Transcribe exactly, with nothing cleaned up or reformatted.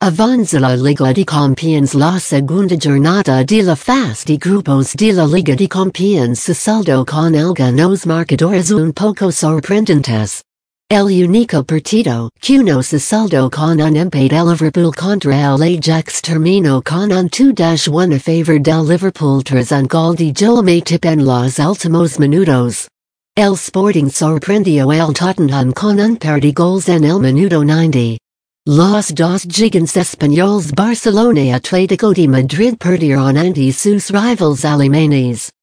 Avanza la Liga de Campeones, la segunda jornada de la fase de grupos de la Liga de Campeones se saldó con algunos marcadores un poco sorprendentes. El único partido que no se saldó con un empate, el Liverpool contra el Ajax, terminó con un dos a uno a favor del Liverpool tras un gol de Joel Matip en los últimos minutos. El Sporting sorprendió al Tottenham con un par de goles en el minuto noventa. Los dos gigantes españoles Barcelona y Atlético de Madrid perdieron ante sus rivales alemanes.